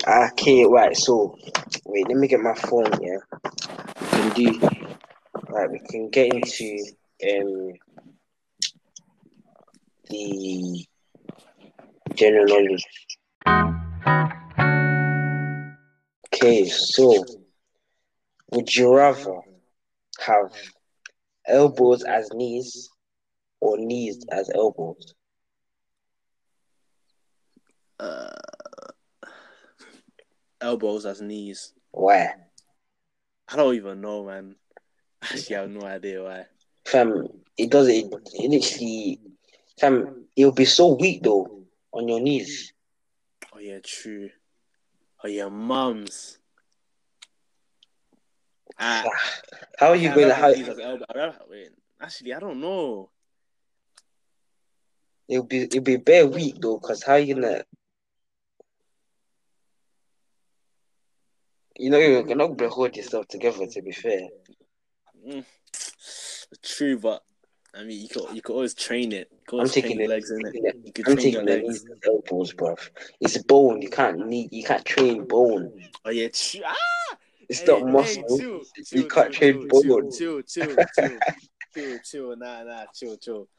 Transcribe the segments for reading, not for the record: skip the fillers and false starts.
Okay, right. So, wait, let me get my phone. Yeah, we can do. Right, we can get into the general knowledge. Okay, so would you rather have elbows as knees or knees as elbows? Elbows as knees. Why? I don't even know, man. Actually, I have no idea why. Fam, it does it literally. Fam, it'll be so weak though on your knees. Oh yeah, true. Oh yeah, mums. How are Okay, you I'd going to? rather have knees as elbow. Wait, actually, I don't know. It'll be bare weak though, cause how you gonna? You're not gonna hold yourself together. To be fair. Mm. True, but I mean, you could always train it. You could I'm always train taking your it. legs in it. You could I'm train your taking the knees legs. and elbows, bruv. It's bone. You can't train bone. Oh yeah, true. Ah, It's not hey, muscle. chill, You chill, can't chill, train chill, chill, bone. chill, chill, chill, chill. Chill.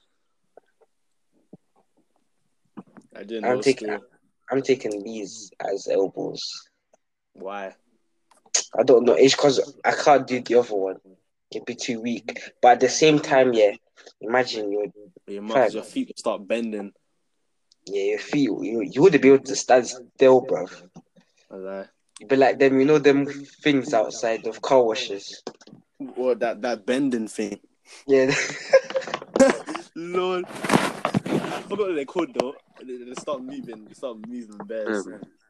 I didn't I'm know taking still. I'm taking these as elbows. Why? I don't know. It's because I can't do the other one. It'd be too weak. But at the same time, yeah. Imagine you're Your mouth, fam. because your feet will start bending. Yeah, your feet. You wouldn't be able to stand still, bruv. You'd be like them. Them things outside of car washes. Or that bending thing. Yeah. Lord. I forgot what they're called though. They start moving bears.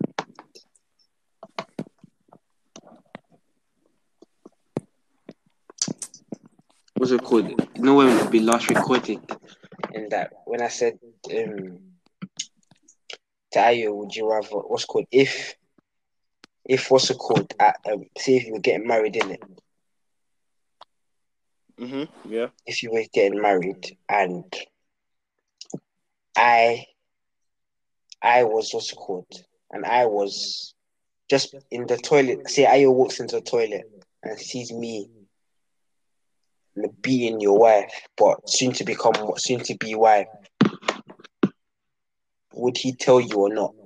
What's it called? You know when we last recorded, and that when I said to Ayo, would you rather what's it called if what's it called say if you were getting married in it, Yeah. if you were getting married and I was what's it called and I was just in the toilet. Say Ayo walks into the toilet and sees me beating your wife, but soon to be wife. Would he tell you or not?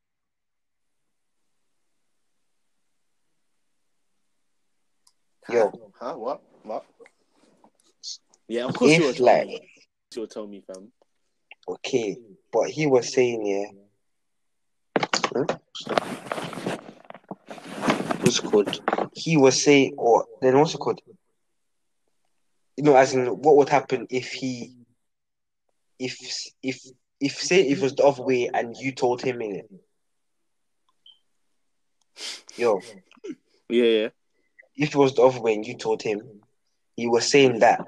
Yo. Huh? What? Yeah, of course you will If tell like me. You will tell me, fam. okay, but he was saying what's it called? He was saying or then what's it called? As in what would happen if if if say if it was the other way and you told him in it. Yo, Yeah. if it was the other way and you told him, he was saying that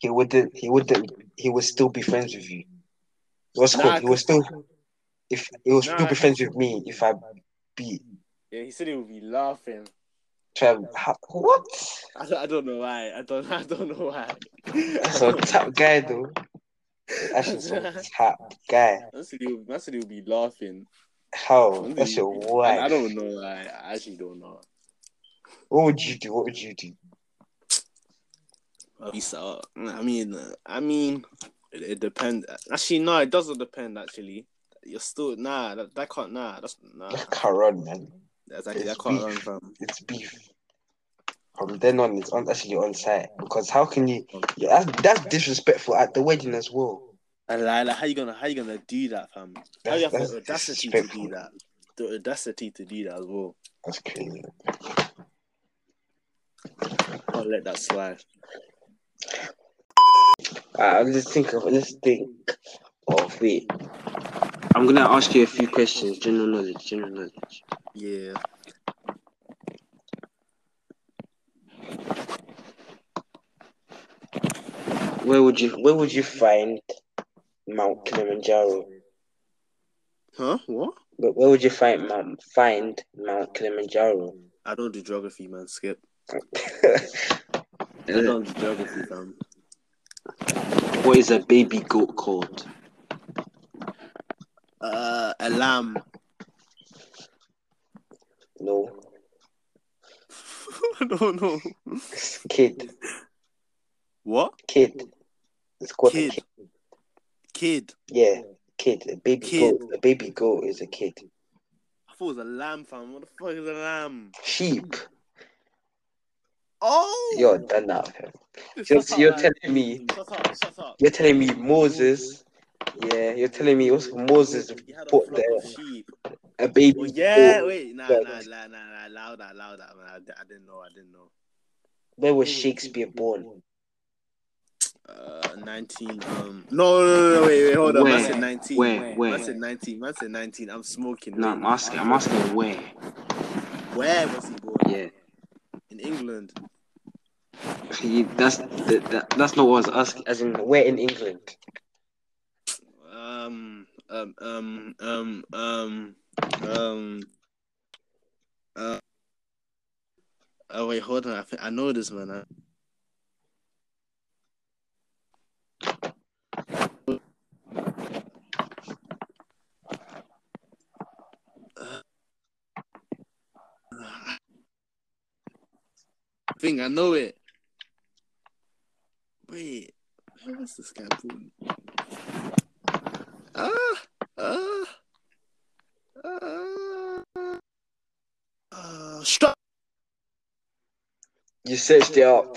he would still be friends with you. What's it called? Nah, He was still if he will still nah. be friends with me if I beat. Yeah, he said he would be laughing. What? I don't know why. I don't know why. That's a tap guy though. That's some tap guy. I said he would be laughing. How? That's your And I wife. don't know. I actually don't know. What would you do? What would you do? I mean, it depends. Actually, no, it doesn't depend. Actually, you're still that can't That's That can't run, man. Exactly, It's that can't beef. run from. It's beef. From then on, it's actually on site because how can you? Yeah, that's disrespectful at the wedding as well. And like, how you gonna do that, fam? How do you have That's the audacity to disrespectful. do that? The audacity to do that as well. That's crazy. Can't let that slide. Let's think of it. I'm gonna ask you a few questions. General knowledge. Yeah. Where would you find Mount Kilimanjaro? Huh? What? But where would you find Mount Kilimanjaro? I don't do geography, man. Skip. What I don't do geography, fam. is a baby goat called? A lamb. No. I don't know. Kid. What? Kid. It's called a Kid. kid. Kid. Yeah. Kid. A baby Kid. goat. A baby goat is a kid. I thought it was a lamb, fam. What the fuck is a lamb? Sheep. Oh! You're done now, fam. Shut up, You're man. telling me. Shut up. You're telling me Moses. Yeah. You're telling me also Moses He had a put flock of sheep. a baby. Oh, yeah. goat. Wait. Nah. Louder, man. I didn't know. Where was Shakespeare born? 19. No. Wait. Hold on. Man said 19. Where? Man said 19. I'm smoking. No, Wait. I'm asking where. Where was he born? Yeah. In England. That's not what I was asking. As in, where in England? Oh wait, hold on. I know this, man. I think I know it. Wait, where was this guy born? Stop. You searched it up.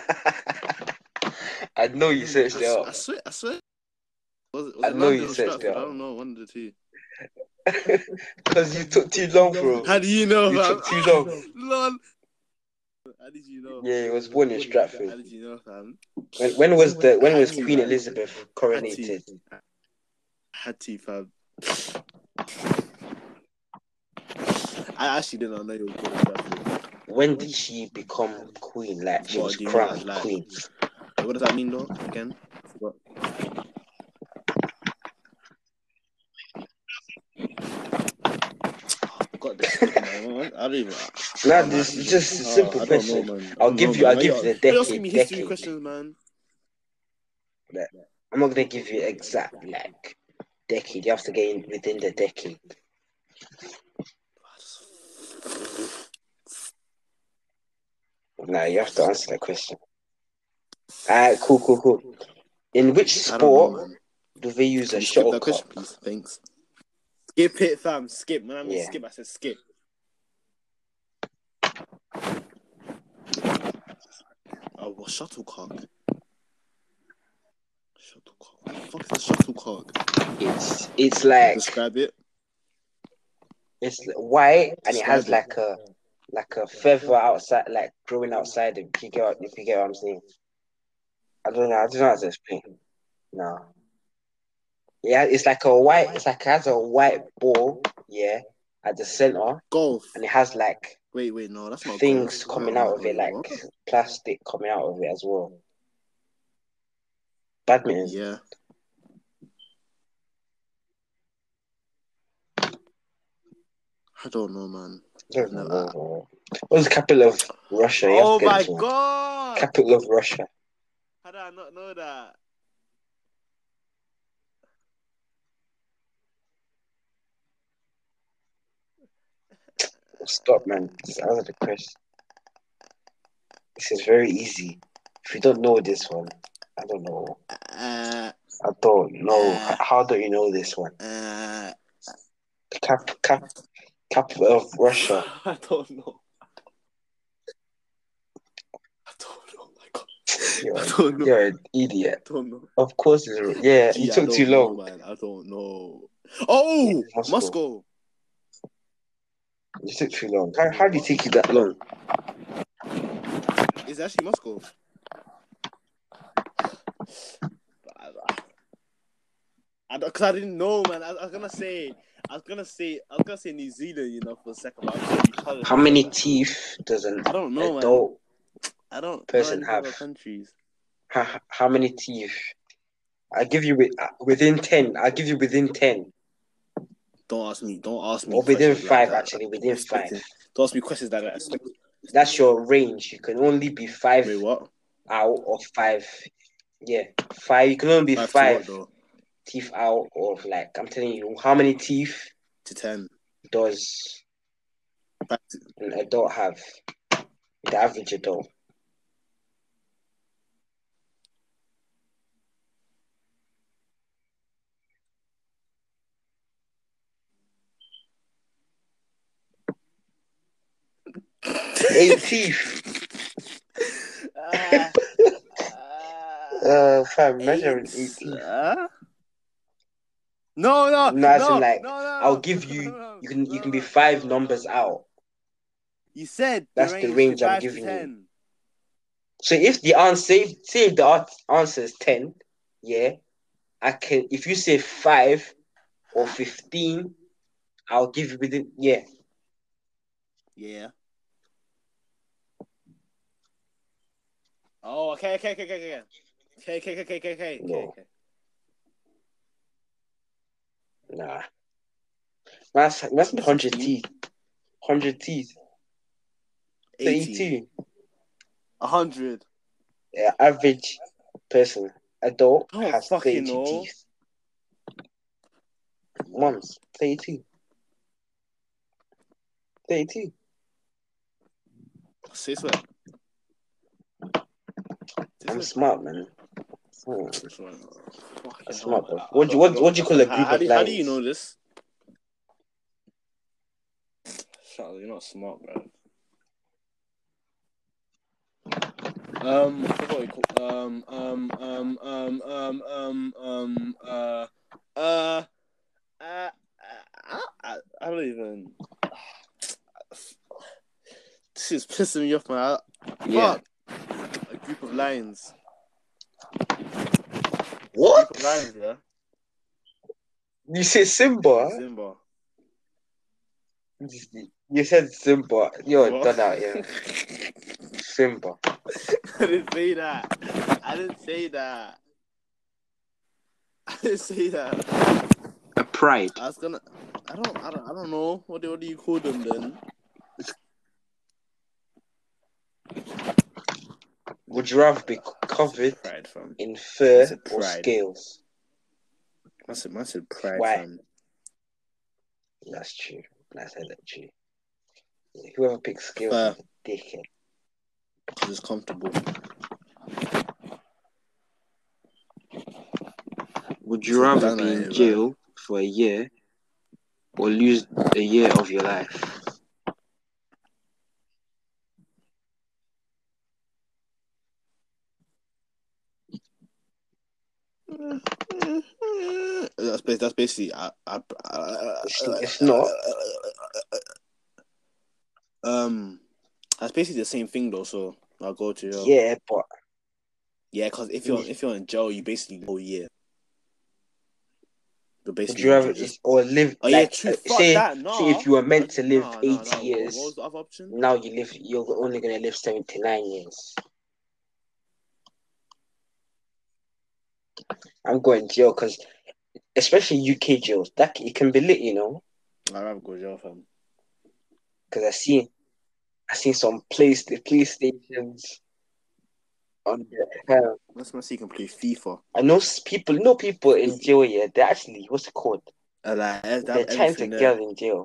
I know you searched it up. I swear. Was I it know London you or searched Stratford? it I up. don't know. One of the two. Because you took too long, bro. How do you know, You fam? took too long. Lol. How did you know? Yeah, he was born in How Stratford. did you know, fam? When was Hattie, Queen man. Elizabeth coronated? Hattie, fam. I actually did not know you were born in Stratford. When did she become queen? Like she What was do you mean, crowned like- queen. What does that mean, though? Again? I forgot. Got this, man. I don't even. Nah, this is just a simple I don't know, question. man. I'll give you the You're asking decade. me history questions, man. I'm not gonna give you exact like decade. You have to get in within the decade. Nah, you have to answer that question. Alright, cool. In which I don't know, sport man. do they use Can a you skip that question, shuttlecock? please? Thanks. Skip it, fam. Skip. When I mean Yeah. skip, I said skip. Oh, what shuttlecock? Shuttlecock. What the fuck is a shuttlecock? It's like Describe it. it's white and it has Describe like a feather outside, like growing outside. If you get what I'm saying. I don't know how to explain. No. Yeah, it's like a white. It's like it has a white ball. Yeah, at the center, golf. and it has like Wait, no, that's not things golf. coming out of it, like plastic coming out of it as well. Badminton. Yeah. I don't know, man. What's the capital of Russia? Oh my god! Capital of Russia. How did I not know that? Stop, man. Just answer the question. This is very easy. If you don't know this one, I don't know. I don't know. How do you know this one? Capital of Russia. I don't know. My God. You're an idiot. I don't know. Of course, yeah. You took too long, man. I don't know. Oh, yeah, Moscow. You took too long. How did it take you that long? It's actually Moscow. Because I didn't know, man. I was gonna say New Zealand, you know, for a second. But how many teeth does an adult person have? Countries. How many teeth? I give you within 10. I'll give you within 10. Don't ask me. Or within 5, actually. Within 5. Don't ask me questions like that. That's your range. You can only be 5 Wait, what? out of 5. Yeah, 5. You can only be 5 teeth out of, like, I'm telling you, how many teeth to 10 does an adult have? The average adult. Eight teeth. Fam, measuring 8 teeth. No, No, as in like, no. I'll give you. You can be 5 numbers out. You said That's the range I'm 5 to giving 10. you. So if the answer, say if the answer is 10, yeah, I can. If you say 5 or 15, I'll give you within. Yeah. Yeah. Oh, okay. No. Nah. That's 100 teeth. 100 teeth. 80. 32. 100. Yeah, average person, adult, I don't has fucking 32 know. teeth. Mums, 32. 32. Say what? I'm smart, man. Fucking I'm smart, bro. hell. What do you call a group of lions? How do you know this? Shut up, you're not smart, bro. I forgot what you call. I don't even. This is pissing me off, man. Yeah. Fuck. A group of lions. What? Group of lions, yeah. You say Simba? Simba. You said Simba. You're What? done out, yeah. Simba. I didn't say that. I didn't say that. A pride. I was gonna. I don't know. What do you call them then? Would you rather be covered Pride, fam. in fur said or pride. scales? I said pride, Why? fam. That's true. That's hella true. Whoever picks scales Fur. is a dickhead. Because it's comfortable. Would you rather be in jail for a year or lose a year of your life? That's basically. It's not. That's basically the same thing though. So I'll go to jail. Yeah, but Yeah, because if you're in jail, you basically go a year. But would basically, you rather just or live oh like yeah, true. say Fuck that. No. say if you were meant to live 80 What years, was the other option? now you're only gonna live 79 years. I'm going to jail because especially UK jails, that it can be lit, you know. I'd rather go jail, fam. Because I seen some police stations on the. Let's see you can play FIFA. I know people in jail. Yeah, they're actually what's it called? Like, they They're have trying to everything get there. in jail.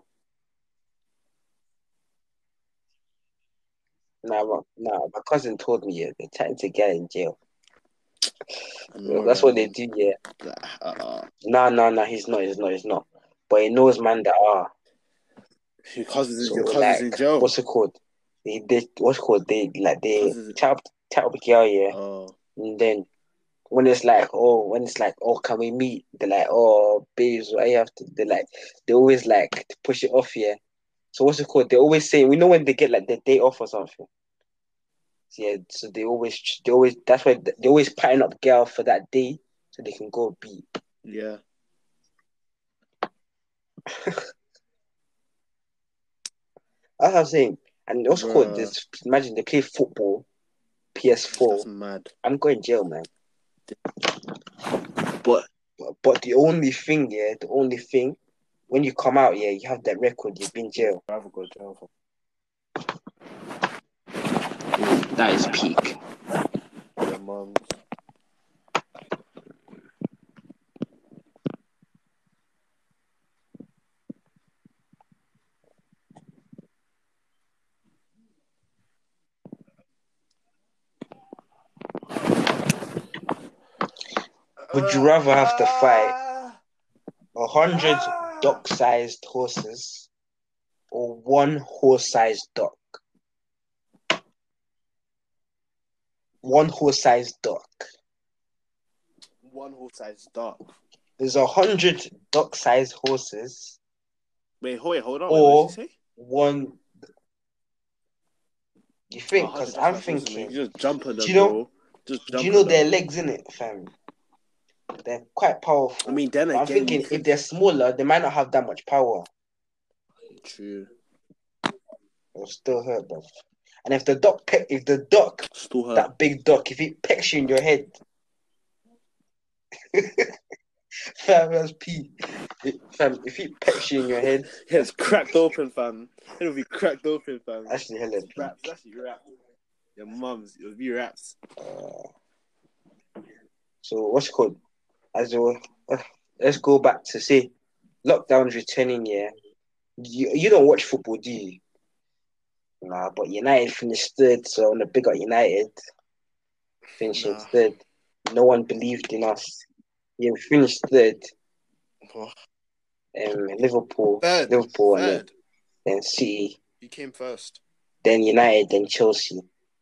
Nah, my cousin told me, yeah, they're trying to get in jail. That's what they do, yeah. No, he's not. But he knows man that are. Your cousin's like, in jail. what's it called? What's it called? They Cousins- tap a girl, yeah. Oh. And then when it's like, can we meet? They're like, oh, babes, why you have to? They always like to push it off, yeah. So what's it called? They always say, we know when they get like their day off or something. So, yeah, so they always that's why they always pattern up girl for that day so they can go beat. Yeah. That's what I'm saying. And what's it called? This, imagine they play football, PS4. That's mad. I'm going jail, man. But the only thing, when you come out, yeah, you have that record, you've been jail. I'd rather go jail. That is peak. Your mom. Would you rather have to fight 100 duck-sized horses or one horse-sized duck? One horse-sized duck. One horse-sized duck. There's 100 duck-sized horses. Wait, hold on. Or what did you say? one. You think? Because I'm thinking. You just jump on them, do you know? bro. Just jump Do you know on their them. legs in it, fam? They're quite powerful. I mean, then but again, I'm thinking if they're smaller, they might not have that much power. True. It'll still hurt, bro. And if the duck, still hurt. that big duck, if it pecks you in your head, fam, that's P. Fam, if it pecks you in your head, yeah, it's cracked open, fam. It'll be cracked open, fam. Actually, hella raps. Actually, rap. Your mum's. It'll be raps. So what's it called? Let's go back to say lockdown's returning. Yeah, you don't watch football, do you? Nah, but United finished third, so on the big up United finishing third. No one believed in us. Yeah, we finished third. Liverpool, third. and then City. You came first. Then United, then Chelsea.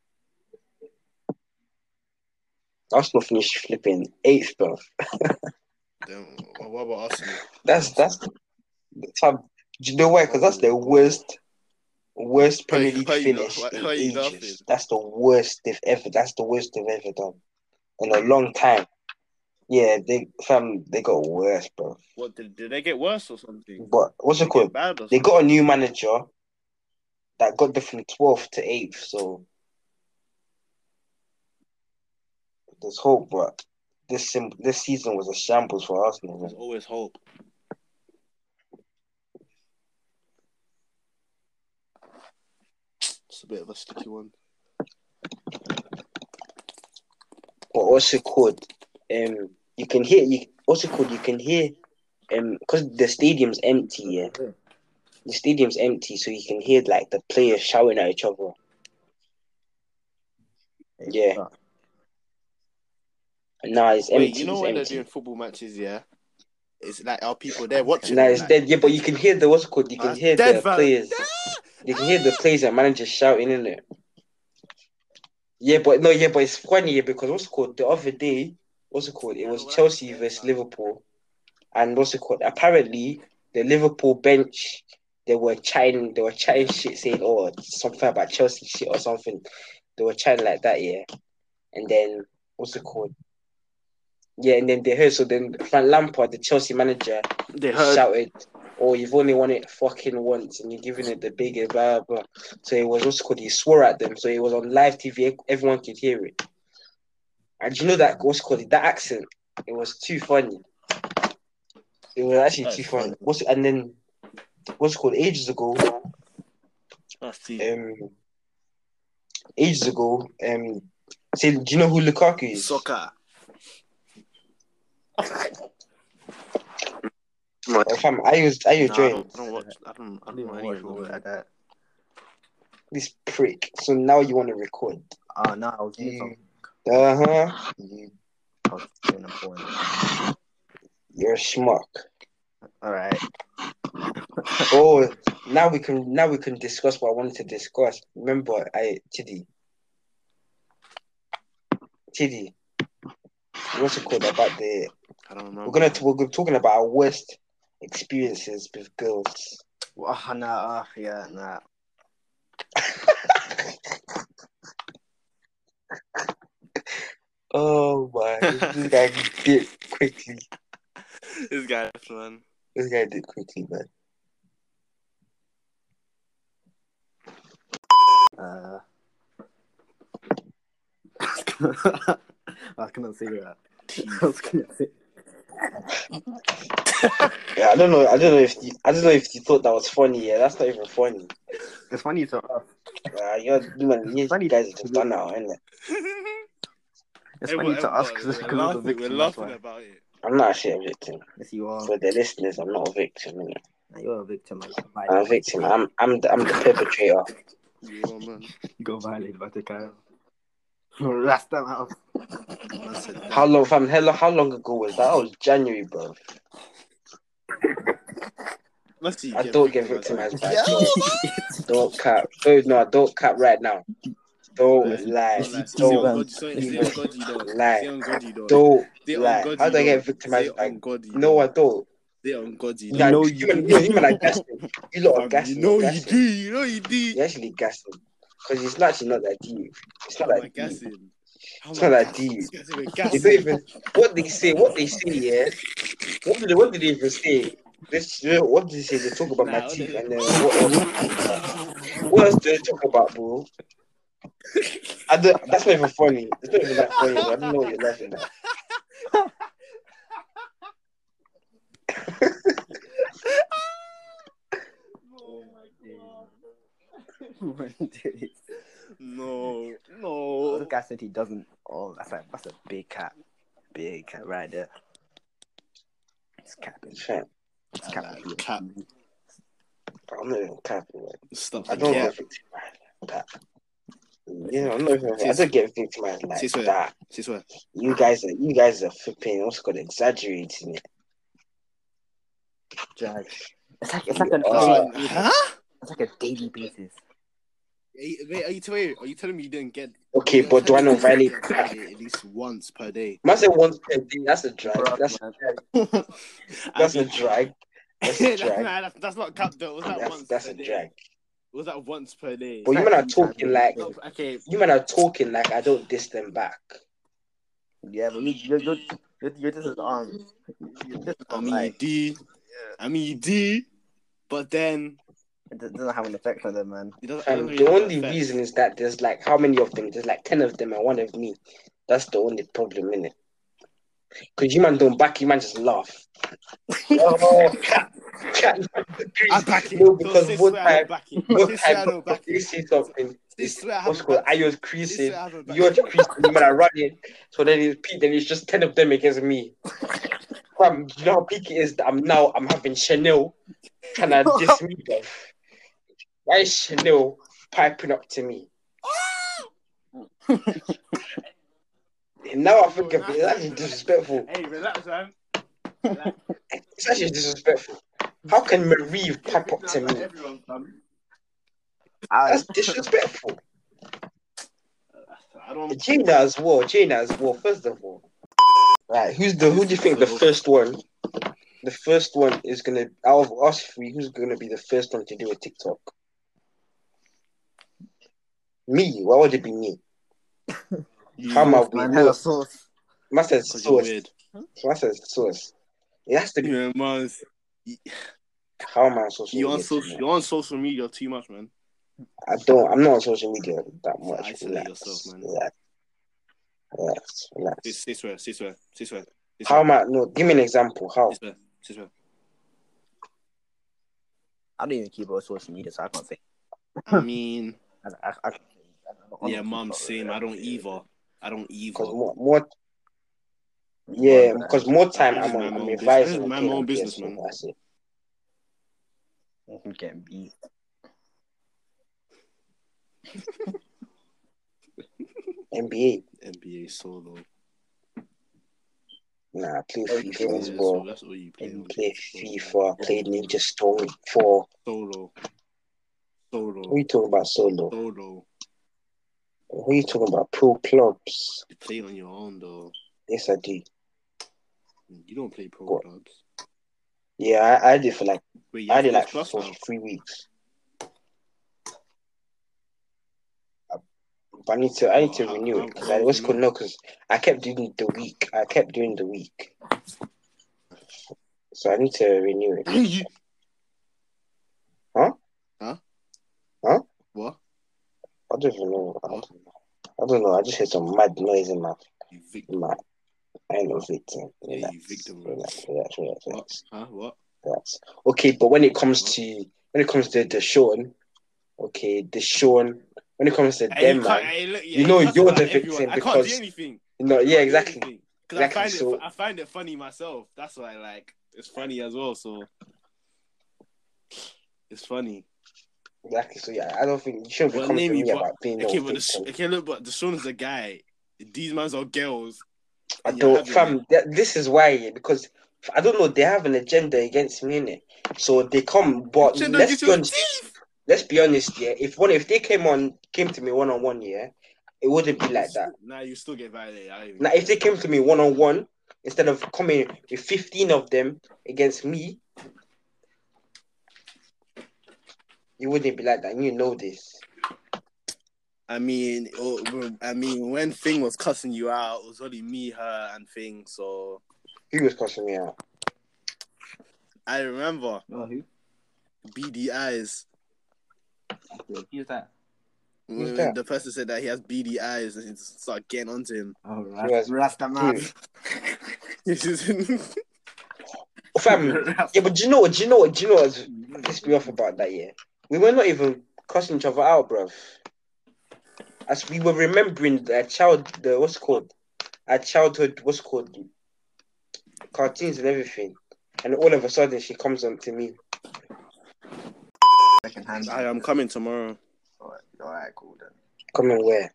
Arsenal finished flipping 8th, bro. Then what about Arsenal? That's do you know why? Because that's the worst Premier League finish in ages. That's the worst they've ever. That's the worst they've ever done in a long time. Yeah, they got worse, bro. What did they get worse or something? But what's it called? They got a new manager that got them from 12th to 8th. So there's hope, but this season was a shambles for Arsenal. There's always hope. It's a bit of a sticky one. But what's it called? You can hear because the stadium's empty. Yeah, the stadium's empty, so you can hear like the players shouting at each other. Yeah. No, it's empty. Wait, you know when they're doing football matches, yeah? It's like, are people there watching? No, it's dead. Yeah, but you can hear what's it called? You can hear the players. You can hear the players and managers shouting, innit? Yeah, but it's funny because what's it called? The other day, it was Chelsea versus Liverpool. And what's it called? Apparently, the Liverpool bench, they were chatting shit, saying, "Oh, something about Chelsea shit or something." They were chatting like that, yeah. And then what's it called? Yeah, and then they heard. So then Frank Lampard, the Chelsea manager, shouted, "Oh, you've only won it fucking once, and you're giving it the biggest blah blah." So it was what's it called? He swore at them. So it was on live TV. Everyone could hear it. And you know that what's it called? That accent. It was too funny. It was actually too funny. And then what's it called? Ages ago. Say, do you know who Lukaku is? Soccer. Fam, are you joined? I don't watch football like that. This prick. So now you want to record? No, I was doing You're a schmuck. All right. Oh, now we can discuss what I wanted to discuss. Remember, Chidi, what's it called about the? I don't know. We're talking about our worst experiences with girls. Nah. Oh my! This guy did quickly. This guy, man. This guy did quickly, man. I cannot say that. I was gonna say. Yeah, I don't know if you thought that was funny. Yeah, that's not even funny. It's funny to us. You guys are just done now, isn't it? It's funny to us because we're the victim. We're laughing about it. I'm not actually a victim. Yes, you are. For the listeners, I'm not a victim. Innit? Nah, you're a victim. I'm a victim. I'm the perpetrator. Yeah, man. You got violated by the guy. Last time out. Man said that. How long, fam? How long ago was that? That was January, bro. I don't get victimized by girls. Don't cap. No, don't cap right now. Don't lie. Don't lie. Don't lie. How do I get victimized by? No, I don't. They on God, you Nah, know. you man are gassing. You lot are gassing. You know you do. You know you do. You're actually gassing. Because it's actually not that deep. It's not that deep. It's not that deep. They don't even what they say, yeah. What did they even say? What did they say? They talk about my teeth and then what else do they talk about, bro? That's not even funny. It's not even that funny, bro. I don't know what you're laughing at. No. The guy said he doesn't. Oh, that's a big cat right there. It's capping. It's capping. Cap. I'm not even capping. Stop. I don't get victimized like that. Yeah, I'm not even. I don't get victimized like that. You guys are flipping. Also got exaggerating it. Drag. It's like a daily basis. Wait, are you telling me you didn't get? Okay, but do I not violate at least once per day? Must say once per day. That's a drag. That's a drag. That's a drag. That's not cap though. Was that once? That's a drag. Was that once per day? But you men are talking like You men are talking like I don't diss them back. Yeah, but you're just I mean you do, but then it doesn't have an effect on them, man. The only reason is that there's like how many of them? There's like 10 of them and one of me. That's the only problem, innit? Because you man don't back, you man just laugh. I back it. No, because one time you see something. What's called Ayo's creasing. You're creasing, you man are running. So then it's just 10 of them against me. You know how peak it is that I'm having Chanel trying to diss me, bro. Why is Chanel piping up to me? Now I think of it, it's actually disrespectful. Hey, relax, man. It's actually disrespectful. How can Marie pipe up to me? That's disrespectful. Jaina as well, first of all. Right, who do you think the first one? The first one is gonna out of us three, who's gonna be the first one to do a TikTok? Me. Why would it be me? How am I weird? Must say sauce. Must say sauce. It has to be. Yeah, man. How am I on social media? You're on social media too much, man. I'm not on social media that much. Isolate yourself, man. Relax. Say swear. How am I? No, give me an example. How? Say swear. I don't even keep on social media, so I can't say. I mean, yeah, mom, same. I don't either. Because more. Yeah, because more time I'm revising. My own business, man. That's it. I'm getting beat. NBA solo. Nah, I play FIFA as well. That's all you play. Play FIFA, play Ninja Storm 4. Solo. Who are you talking about solo? Solo. Who are you talking about? Pro clubs. You play on your own though. Yes, I do. You don't play pro clubs. Yeah, I did for like for 3 weeks. But I need to renew it because I kept doing the week. So I need to renew it. Huh? What? I don't even know. I don't know. I just heard some mad noise in my. I ain't no victim. Yeah, you victim. Relax. Huh? What? Relax. Okay, but when it comes to the Sean, when it comes to them, man, you're the victim I because can't do anything. Yeah, exactly. Because I find it funny myself. That's why, it's funny as well. So it's funny. Exactly. So yeah, I don't think you shouldn't be coming to me about being no victim. Okay, look, but the Sean is a guy. These mans are girls. I don't, fam. This is why, yeah, because I don't know. They have an agenda against me, innit? So they come. But let's be honest. Let's be honest, yeah. If they came to me one on one, yeah, it wouldn't be like that. Nah, you still get violated. Now, if they came to me one on one instead of coming with 15 of them against me, you wouldn't be like that. And you know this. I mean, when Thing was cussing you out, it was only me, her, and Thing. So who was cussing me out? I remember. Oh, who? Beady eyes. Who's that? Who's that? The person said that he has beady eyes and he started getting onto him. Oh, Rasta man. Fam, yeah, but do you know what pissed me off about that, yeah? We were not even cussing each other out, bruv. As we were remembering our childhood, cartoons and everything. And all of a sudden, she comes on to me. I am coming tomorrow. Alright, cool then. Coming where?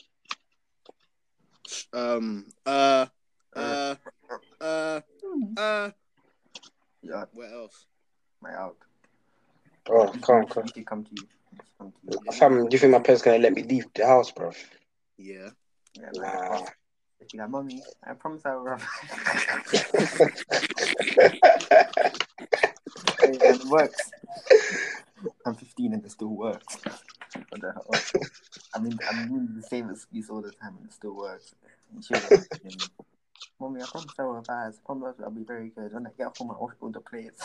Yeah. Where else? My out. Oh, come. You come to you. Fam, do you think my parents gonna let me leave the house, bro? Yeah. Nah. She's like, Mommy, I promise I will. It works. I'm 15 and it still works. What the hell? I'm doing the same excuse all the time and it still works. And she was like, Mommy, I promise I will pass. I promise I'll be very good. When I get home, I'll wash all the plates.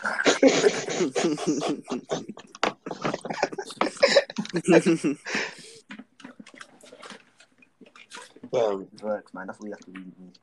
It works, man. That's all you have to read me.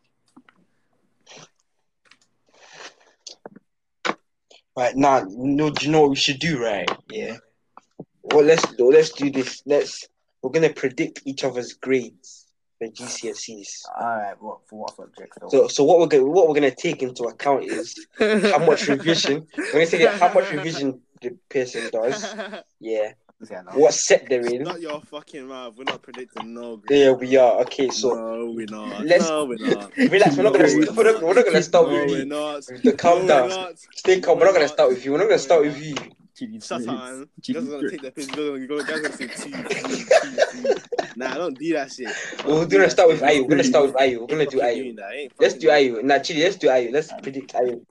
Right now, no, do you know what we should do, right? Yeah. Well, let's do this. We're gonna predict each other's grades for GCSEs. Alright, for what subjects though? So what we're gonna take into account is how much revision. We're gonna take how much revision the person does. Yeah. What set they're in. Not your fucking mouth. We're not predicting no grade. There we are. Okay, so no, we're not. We're not gonna start with you. The calm down. Stay calm. We're not gonna start with you. We're not gonna start with you. Shut up, man. You guys are gonna take the piss. You guys are gonna say 2, 3. Nah, don't do that shit. We're gonna start with Ayu. We're gonna start with Ayu. We're gonna do Ayu. Let's do Ayu. Nah, Chidi, let's do Ayu. Let's predict Ayu.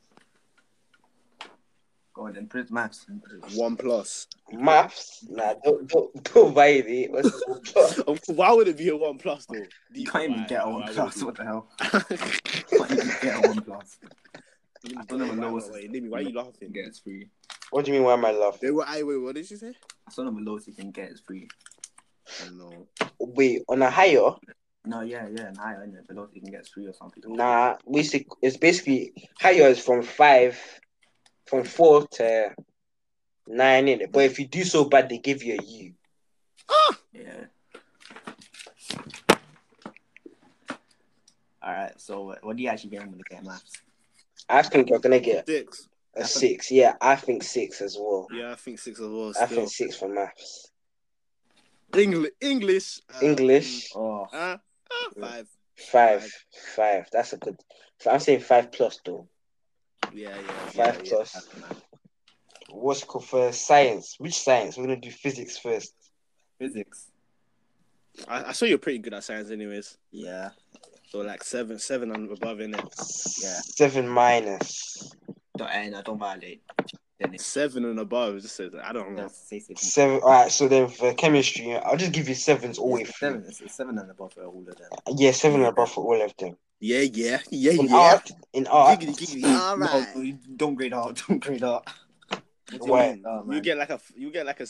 Go on then, predict maths. 1+. Maths? Nah, don't violate. Why would it be a 1+ though? You can't even get a 1+. What the hell? You can't even get a 1+. I don't know lowest. Why are you laughing? Get it's free. What do you mean? Why am I laughing? Wait, what did you say? I don't know the lowest you can get is free. No. Wait, on a higher? No, yeah, and higher, and the lowest you can get is free or something. Nah, it's basically higher is from 4 to 9 in it. But if you do so bad, they give you a U. Yeah. Alright, so what do you actually get when you get maths? I think you're gonna get 6. A 6. Yeah, I think 6 as well. Yeah, I think 6 as well. I think 6 for maths. English. 5. 5. That's a good. I'm saying 5+ though. Yeah. 5+. What's called for science? Which science? We're gonna do physics first. Physics. I saw you're pretty good at science, anyways. Yeah. So like 7 and above, innit? Yeah. 7 minus. Don't violate. 7 and above. Just says I don't know. 7. All right. So then for chemistry, I'll just give you 7s all the way through. 7 and above for all of them. Yeah, 7 and above for all of them. Yeah. In art. Giggity. All right. No, don't grade art. Why? You get like a. I'm getting like a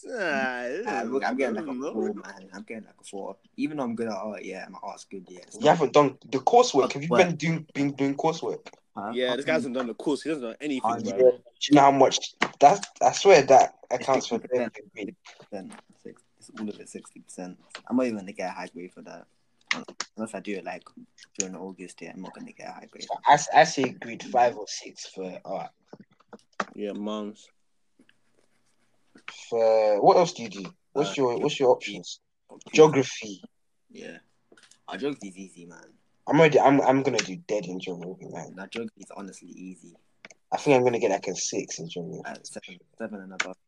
4, man. I'm getting like a 4. Even though I'm good at art, yeah, my art's good. Yeah. You haven't done the coursework. Have you been doing coursework? Yeah, this guy hasn't done the course. He doesn't know anything, bro. Do you know how much? I swear that accounts for 60%. It's all of it 60%. I'm not even gonna get a high grade for that. Unless I do it like during August, yeah, I'm not gonna get a high grade. I say grade 5 or 6 for art. Yeah, mums. For what else do you do? What's your options? Geography. Yeah, our geography is easy, man. I'm gonna do dead in geography, man. Now, geography is honestly easy. I think I'm gonna get like a 6 in geography. Seven and above.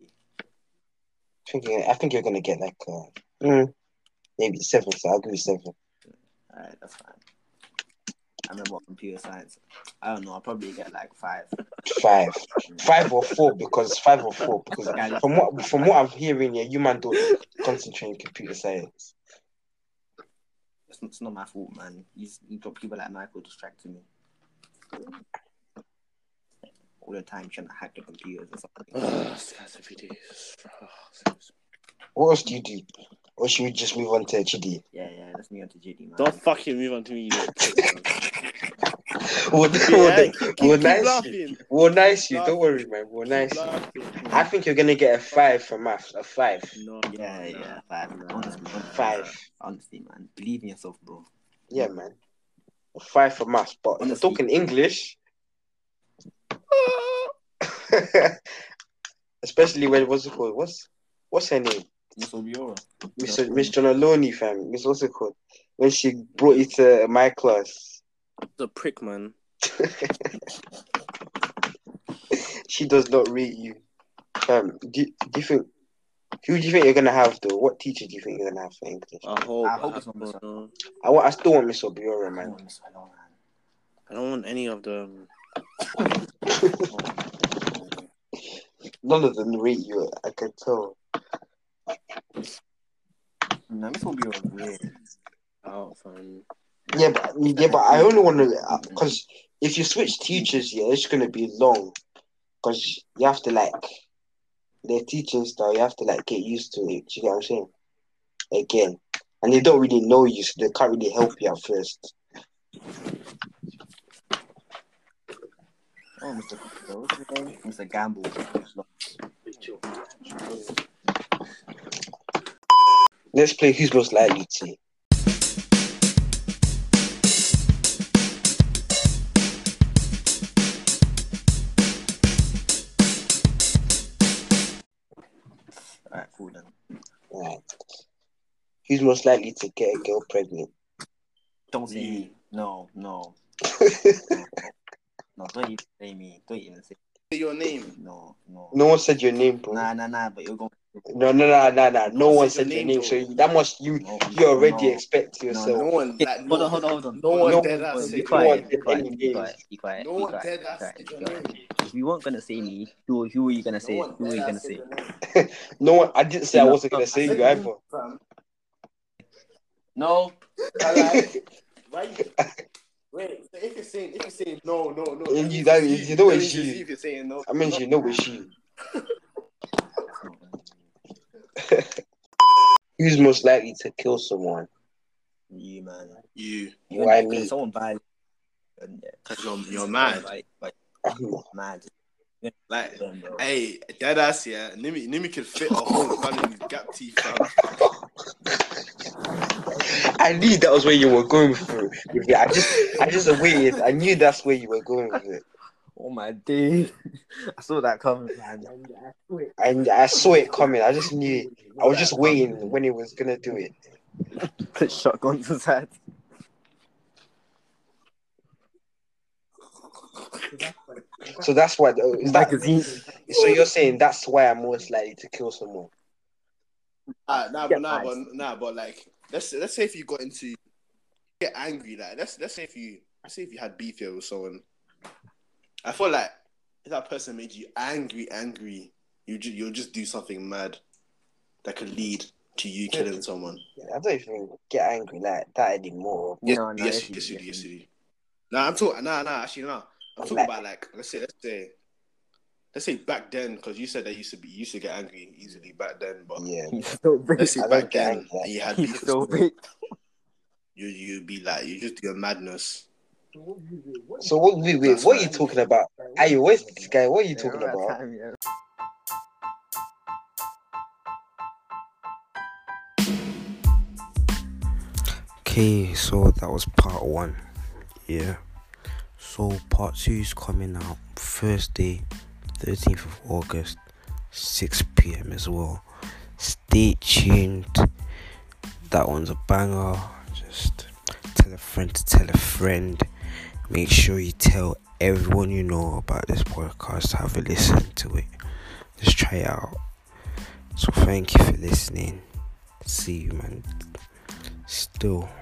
I think you're gonna get like maybe 7. So I'll give you 7. Alright, that's fine. I remember computer science. I don't know. I'll probably get like 5. 5 or 4 because from what I'm hearing, yeah, you man don't concentrate in computer science. It's not my fault, man. You got people like Michael distracting me all the time, trying to hack the computers or something. That's every day. What else do you do? Or should we just move on to GD? Yeah. Let's move on to GD, man. Don't fucking move on to me, you little prick, man. We'll nice you. Don't worry, man. We'll nice you. I think you're gonna get a 5 for maths. A 5. No. 5. Honestly, 5. Honestly, man. Believe in yourself, bro. Yeah, man. A 5 for maths, but if you're talking English, especially when what's it called? What's her name? Miss Obiora. Miss Jonaloni, fam. Miss what's it called? When she brought you to my class. The prick, man. She does not rate you. Do you think? Who do you think you're gonna have though? What teacher do you think you're gonna have for English? I hope it's not Miss I still want Miss Obiora, man. I don't want any of them. None of them rate you. I can tell. No, Miss Obiora is weird. Oh, fine. Yeah, but I only want to because if you switch teachers, yeah, it's gonna be long because you have to like their teaching style. You have to like get used to it. Do you get what I'm saying? Again, and they don't really know you, so they can't really help you at first. Oh, what's his name? Mr. Gamble. Let's play Who's Most Likely to. Alright, cool then. Right. Who's most likely to get a girl pregnant? Don't say me. No. No, don't even say me. Don't even say Your name. No. No one said your name, bro. Nah, but you're going. No. No one said your name, so that must you already expect yourself. No one. Like, hold on. No one did that. Be quiet. Be quiet. No one did that. If you weren't gonna say me, who are you gonna say? Who are you gonna say? No one. I didn't say I wasn't gonna say you either. No. Wait, if you're saying no, you know it's you. If you're saying no, I mean, you know it's you. Who's most likely to kill someone? You, man. You. Why me? Someone bad. Because you're mad. Mad. Like, hey, dead ass, yeah. Nimi could fit a whole gun in his gap teeth, fam. I knew that was where you were going through with it. I just waited. I knew that's where you were going with it. Oh my day. I saw that coming, man. I saw it coming. I just knew it. I was just waiting when he was gonna do it. Put shotgun to his head. So that's why. Magazine. So you're saying that's why I'm most likely to kill someone? But like, let's say if you got into get angry, like let's say if you had beef here with someone, I feel like if that person made you angry, you'll just do something mad that could lead to you killing someone. I don't even get angry like that anymore. Yes, you do. I'm talking about like let's say back then, because you said that you used to get angry easily back then, but let's say back then you had beef. You'd be like, you just do a madness. So what are you talking about? Ayo, where's this guy? What are you talking about? Okay, so that was part 1. Yeah. So part 2 is coming out Thursday, 13th of August, 6 p.m. as well. Stay tuned. That one's a banger. Just tell a friend to tell a friend. Make sure you tell everyone you know about this podcast. Have a listen to it. Just try it out. So thank you for listening. See you, man. Still.